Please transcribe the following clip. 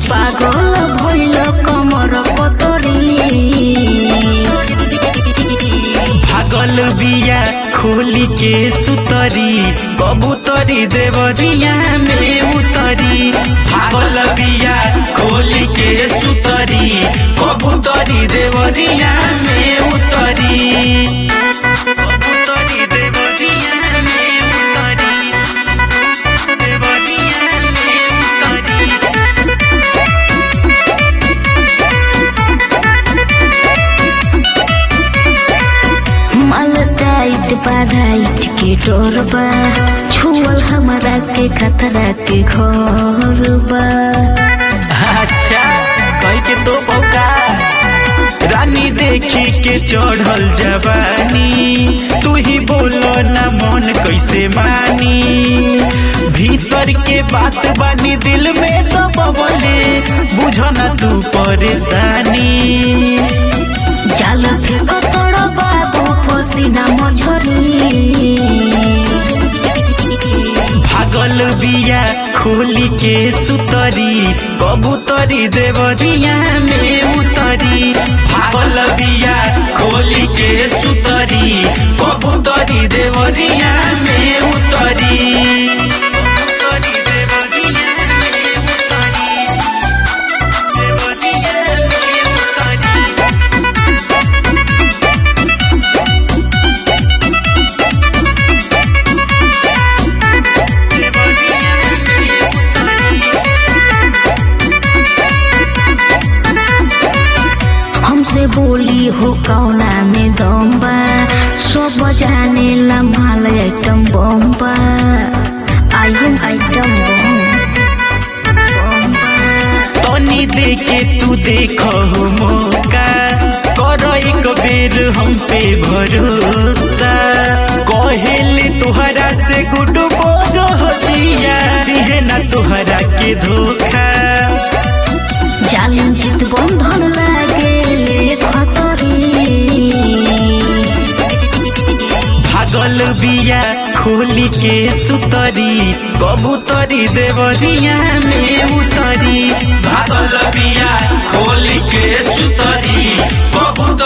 पागल भइल कमर पतरी भागल बिया खोली के सुतरी कबूतरी देवरिया में उतरी। भागल बिया खोली के सुतरी कबूतरी देवरिया में उतरी। कबूतरी देवरिया में उतरी, देवरिया में उतरी। माल टाइट बा राइट के डोर बा छुअल हमरा के खतरा के घर बा। अच्छा कही के तो पौका रानी देखी के चढ़ल जवानी तू ही बोलो ना मन कैसे मानी। भीतर के बात बानी दिल में तो बबले बुझो ना तू परेशानी। जाल फेंक तोड़ बाबू पसीना मझरी भागल बिया खोली के सुतरी कबूतरी देवरिया में उतरी। भागल बिया खोली के सुतरी कबूतरी देवरिया में उतरी। कबूतरी देवरिया में उतरी, देवरिया में हमसे बोली हो कौना में दम बा सब जाने ला माल आइटम बम बा। आइटम बम बा। तनी देखे तू देखो मौका करो एक बेर हम पे भरोसा। कहेले तुहरा से गुड बोलो जिया दिहे ना तुहरा के धोखा। जालिम चित बंधन लागे ले खतरी भागल बिया खोली के सुतरी कबूतरी देवरिया में उतरी। भागल बिया खोली के सुतरी कबूतरी